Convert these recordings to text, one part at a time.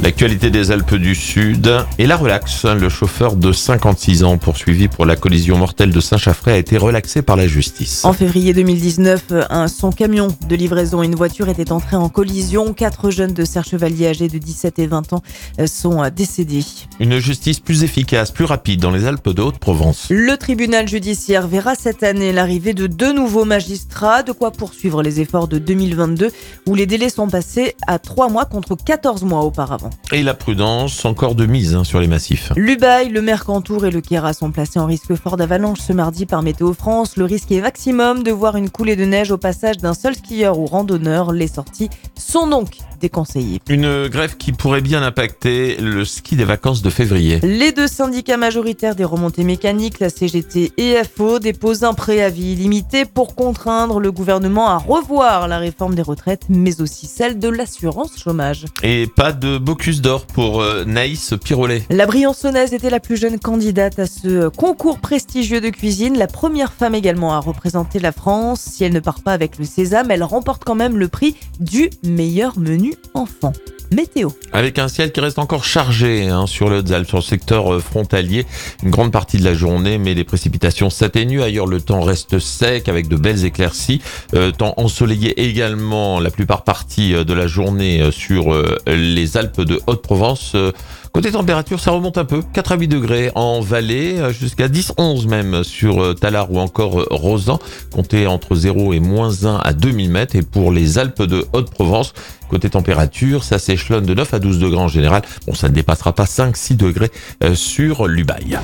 L'actualité des Alpes du Sud et la relaxe. Le chauffeur de 56 ans poursuivi pour la collision mortelle de Saint-Chaffrey a été relaxé par la justice. En février 2019, son camion de livraison et une voiture étaient entrés en collision. 4 jeunes de Serre-Chevalier âgés de 17 et 20 ans sont décédés. Une justice plus efficace, plus rapide dans les Alpes de Haute-Provence. Le tribunal judiciaire verra cette année l'arrivée de 2 nouveaux magistrats, de quoi poursuivre les efforts de 2022 où les délais sont passés à 3 mois contre 14 mois auparavant. Et la prudence, encore de mise sur les massifs. L'Ubaye, le Mercantour et le Queyras sont placés en risque fort d'avalanche ce mardi par Météo France. Le risque est maximum de voir une coulée de neige au passage d'un seul skieur ou randonneur. Les sorties sont donc déconseillées. Une grève qui pourrait bien impacter le ski des vacances de février. Les 2 syndicats majoritaires des remontées mécaniques, la CGT et FO, déposent un préavis illimité pour contraindre le gouvernement à revoir la réforme des retraites, mais aussi celle de l'assurance chômage. Et pas de Bocuse d'or pour Naïs Pirolet. La Briançonnaise était la plus jeune candidate à ce concours prestigieux de cuisine, la première femme également à représenter la France. Si elle ne part pas avec le sésame, elle remporte quand même le prix du meilleur menu enfant. Météo. Avec un ciel qui reste encore chargé sur le Hautes-Alpes, sur le secteur frontalier, une grande partie de la journée, mais les précipitations s'atténuent. Ailleurs, le temps reste sec avec de belles éclaircies. Temps ensoleillé également la plupart partie de la journée sur les Alpes de Haute-Provence. Côté température, ça remonte un peu, 4 à 8 degrés en Valais, jusqu'à 10-11 même sur Tallard ou encore Rozan. Comptez entre 0 et -1 à 2000 mètres. Et pour les Alpes de Haute-Provence, côté température, ça s'échelonne de 9 à 12 degrés en général. Bon, ça ne dépassera pas 5-6 degrés sur l'Ubaye.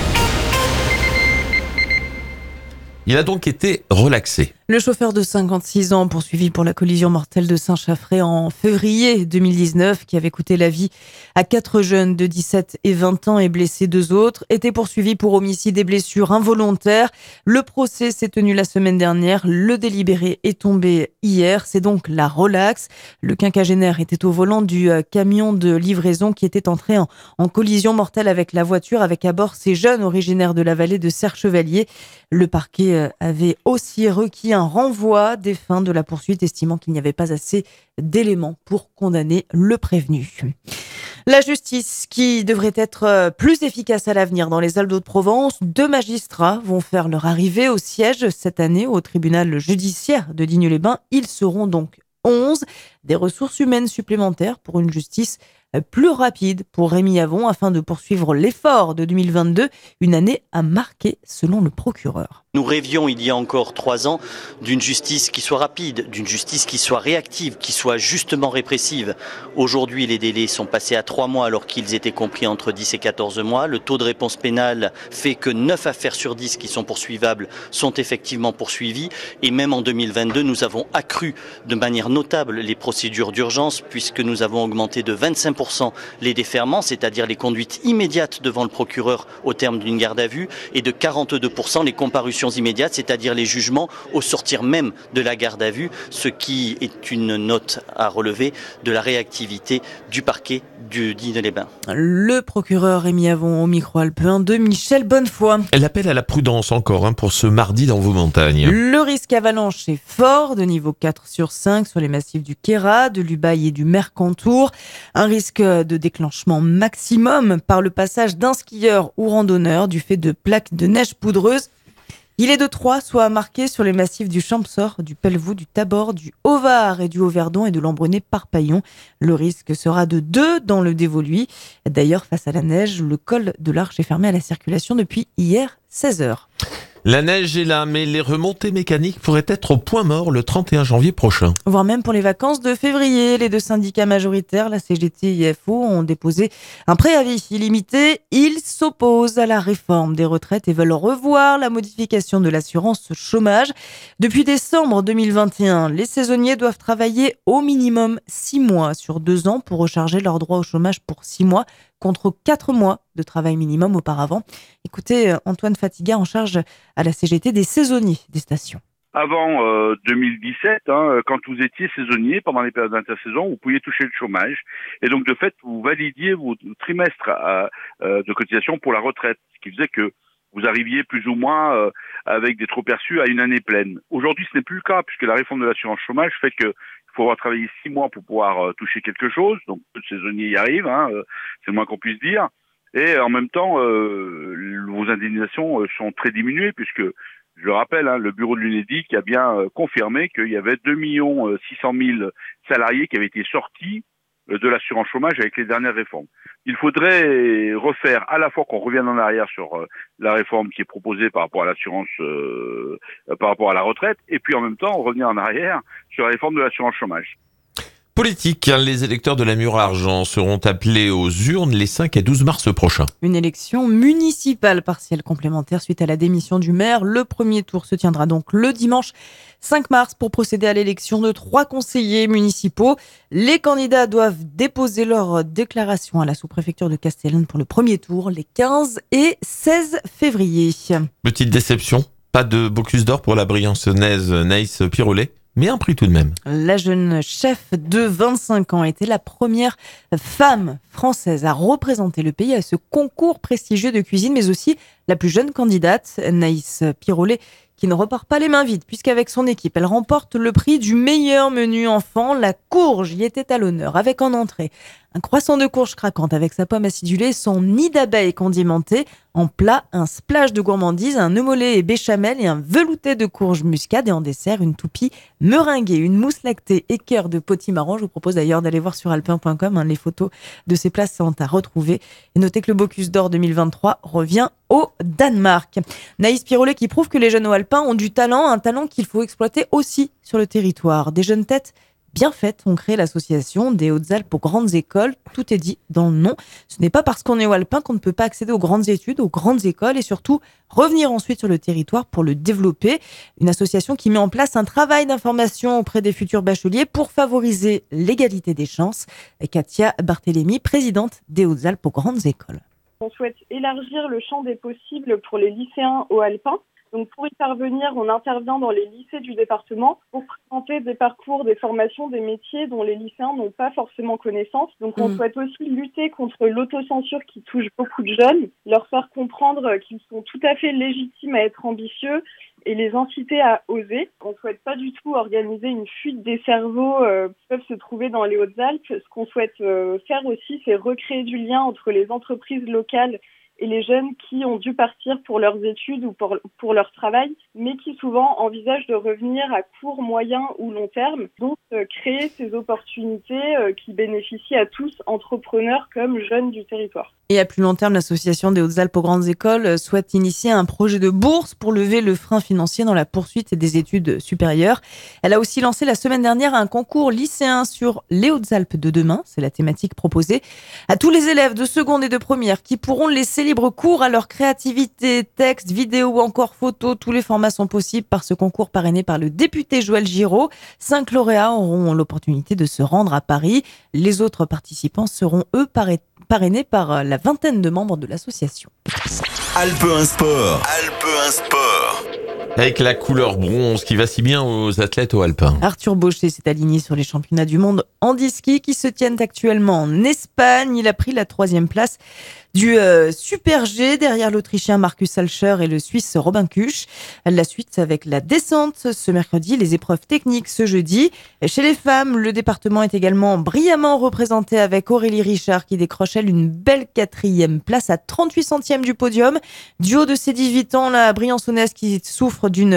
Il a donc été relaxé. Le chauffeur de 56 ans, poursuivi pour la collision mortelle de Saint-Chaffrey en février 2019, qui avait coûté la vie à 4 jeunes de 17 et 20 ans et blessé 2 autres, était poursuivi pour homicide et blessures involontaires. Le procès s'est tenu la semaine dernière. Le délibéré est tombé hier. C'est donc la relaxe. Le quinquagénaire était au volant du camion de livraison qui était entré en collision mortelle avec la voiture, avec à bord ces jeunes originaires de la vallée de Serre-Chevalier. Le parquet avait aussi requis un renvoi des fins de la poursuite, estimant qu'il n'y avait pas assez d'éléments pour condamner le prévenu. La justice qui devrait être plus efficace à l'avenir dans les Alpes de Haute-Provence. 2 magistrats vont faire leur arrivée au siège cette année au tribunal judiciaire de Digne-les-Bains. Ils seront donc 11. Des ressources humaines supplémentaires pour une justice plus rapide pour Rémi Avon afin de poursuivre l'effort de 2022, une année à marquer selon le procureur. Nous rêvions il y a encore 3 ans d'une justice qui soit rapide, d'une justice qui soit réactive, qui soit justement répressive. Aujourd'hui, les délais sont passés à 3 mois alors qu'ils étaient compris entre 10 et 14 mois. Le taux de réponse pénale fait que 9 affaires sur 10 qui sont poursuivables sont effectivement poursuivies. Et même en 2022, nous avons accru de manière notable les procédures d'urgence puisque nous avons augmenté de 25% les déferments, c'est-à-dire les conduites immédiates devant le procureur au terme d'une garde à vue, et de 42% les comparutions immédiates, c'est-à-dire les jugements au sortir même de la garde à vue, ce qui est une note à relever de la réactivité du parquet du Digne-les-Bains. Le procureur Rémi Avon au micro alpin de Michel Bonnefoy. L'appel à la prudence encore pour ce mardi dans vos montagnes. Le risque avalanche est fort, de niveau 4 sur 5 sur les massifs du Queyras, de l'Ubaye et du Mercantour. Un risque de déclenchement maximum par le passage d'un skieur ou randonneur du fait de plaques de neige poudreuse. Il est de 3, soit marqué sur les massifs du Champsaur, du Pelvoux, du Tabor, du Haut-Var et du Haut-Verdon et de l'Embronné-Parpaillon. Le risque sera de 2 dans le Dévoluy. D'ailleurs, face à la neige, le col de l'Arche est fermé à la circulation depuis hier 16h. La neige est là, mais les remontées mécaniques pourraient être au point mort le 31 janvier prochain. Voire même pour les vacances de février. Les 2 syndicats majoritaires, la CGT et FO, ont déposé un préavis illimité. Ils s'opposent à la réforme des retraites et veulent revoir la modification de l'assurance chômage. Depuis décembre 2021, les saisonniers doivent travailler au minimum 6 mois sur 2 ans pour recharger leur droit au chômage pour 6 mois, contre 4 mois de travail minimum auparavant. Écoutez Antoine Fatiga, en charge à la CGT des saisonniers des stations. Avant 2017, quand vous étiez saisonnier, pendant les périodes d'intersaison, vous pouviez toucher le chômage. Et donc, de fait, vous validiez vos trimestres de cotisation pour la retraite. Ce qui faisait que vous arriviez plus ou moins avec des trop-perçus à une année pleine. Aujourd'hui, ce n'est plus le cas, puisque la réforme de l'assurance chômage fait que il faut avoir travaillé 6 mois pour pouvoir toucher quelque chose. Donc, peu de saisonniers y arrivent, c'est le moins qu'on puisse dire. Et en même temps, vos indemnisations sont très diminuées, puisque, je le rappelle, le bureau de l'UNEDIC a bien confirmé qu'il y avait 2 600 000 salariés qui avaient été sortis de l'assurance chômage avec les dernières réformes. Il faudrait refaire à la fois qu'on revienne en arrière sur la réforme qui est proposée par rapport à l'assurance, par rapport à la retraite, et puis en même temps revenir en arrière sur la réforme de l'assurance chômage. Politique, les électeurs de la Mur-Argent seront appelés aux urnes les 5 et 12 mars prochains. Une élection municipale partielle complémentaire suite à la démission du maire. Le premier tour se tiendra donc le dimanche 5 mars pour procéder à l'élection de 3 conseillers municipaux. Les candidats doivent déposer leur déclaration à la sous-préfecture de Castellane pour le premier tour les 15 et 16 février. Petite déception, pas de Bocuse d'Or pour la Briançonnaise Naïs Pirolet, mais un prix tout de même. La jeune chef de 25 ans était la première femme française à représenter le pays à ce concours prestigieux de cuisine, mais aussi la plus jeune candidate, Naïs Pirolet, qui ne repart pas les mains vides, puisqu'avec son équipe, elle remporte le prix du meilleur menu enfant. La courge y était à l'honneur, avec en entrée un croissant de courge craquante avec sa pomme acidulée, son nid d'abeille condimenté, en plat, un splash de gourmandise, un œuf mollet et béchamel et un velouté de courge muscade, et en dessert, une toupie meringuée, une mousse lactée et cœur de potimarron. Je vous propose d'ailleurs d'aller voir sur alpin.com, les photos de ces plats sont à retrouver. Et notez que le Bocuse d'Or 2023 revient au Danemark. Naïs Pirolet qui prouve que les jeunes alpins ont du talent, un talent qu'il faut exploiter aussi sur le territoire. Des jeunes têtes bien faites ont créé l'association des Hautes-Alpes aux grandes écoles. Tout est dit dans le nom. Ce n'est pas parce qu'on est au alpin qu'on ne peut pas accéder aux grandes études, aux grandes écoles et surtout revenir ensuite sur le territoire pour le développer. Une association qui met en place un travail d'information auprès des futurs bacheliers pour favoriser l'égalité des chances. Katia Barthélémy, présidente des Hautes-Alpes aux grandes écoles. On souhaite élargir le champ des possibles pour les lycéens haut alpins. Donc pour y parvenir, on intervient dans les lycées du département pour présenter des parcours, des formations, des métiers dont les lycéens n'ont pas forcément connaissance. Donc on souhaite aussi lutter contre l'autocensure qui touche beaucoup de jeunes, leur faire comprendre qu'ils sont tout à fait légitimes à être ambitieux et les inciter à oser. On ne souhaite pas du tout organiser une fuite des cerveaux qui peuvent se trouver dans les Hautes-Alpes. Ce qu'on souhaite faire aussi, c'est recréer du lien entre les entreprises locales et les jeunes qui ont dû partir pour leurs études ou pour leur travail, mais qui souvent envisagent de revenir à court, moyen ou long terme. Donc, créer ces opportunités qui bénéficient à tous, entrepreneurs comme jeunes du territoire. Et à plus long terme, l'association des Hautes-Alpes aux grandes écoles souhaite initier un projet de bourse pour lever le frein financier dans la poursuite des études supérieures. Elle a aussi lancé la semaine dernière un concours lycéen sur les Hautes-Alpes de demain. C'est la thématique proposée à tous les élèves de seconde et de première qui pourront laisser libre cours à leur créativité, texte, vidéo ou encore photo. Tous les formats sont possibles par ce concours parrainé par le député Joël Giraud. 5 lauréats auront l'opportunité de se rendre à Paris. Les autres participants seront, eux, parrainés par la vingtaine de membres de l'association. Alpe 1 Sport. Alpe 1 Sport. Avec la couleur bronze qui va si bien aux athlètes au alpin. Arthur Baucher s'est aligné sur les championnats du monde handi-ski qui se tiennent actuellement en Espagne. Il a pris la 3e place du Super G derrière l'Autrichien Markus Alscher et le Suisse Robin Kusch. La suite avec la descente ce mercredi, les épreuves techniques ce jeudi. Chez les femmes, le département est également brillamment représenté avec Aurélie Richard qui décroche elle une belle 4e place à 38 centièmes du podium. Du haut de ses 18 ans, la Briançonnaise qui souffre d'une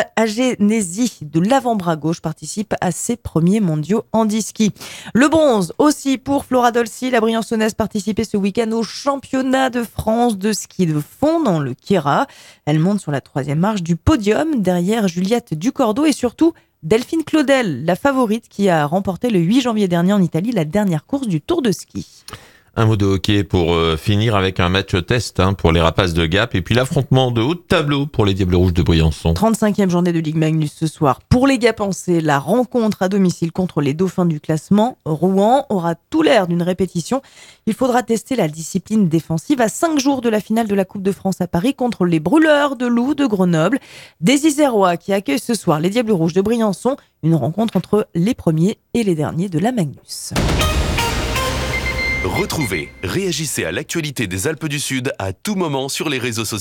agénésie de l'avant-bras gauche participe à ses premiers mondiaux handi-ski. Le bronze aussi pour Flora Dolci. La Briançonnaise participait ce week-end au championnat de France de ski de fond dans le Kira. Elle monte sur la 3e marche du podium derrière Juliette Ducordeau et surtout Delphine Claudel, la favorite qui a remporté le 8 janvier dernier en Italie la dernière course du Tour de ski. Un mot de hockey pour finir avec un match test pour les Rapaces de Gap et puis l'affrontement de haut de tableau pour les Diables Rouges de Briançon. 35e journée de Ligue Magnus ce soir. Pour les Gapençais, la rencontre à domicile contre les Dauphins du classement. Rouen aura tout l'air d'une répétition. Il faudra tester la discipline défensive à 5 jours de la finale de la Coupe de France à Paris contre les Brûleurs de Loups de Grenoble. Des Isérois qui accueillent ce soir les Diables Rouges de Briançon. Une rencontre entre les premiers et les derniers de la Magnus. Retrouvez, réagissez à l'actualité des Alpes du Sud à tout moment sur les réseaux sociaux.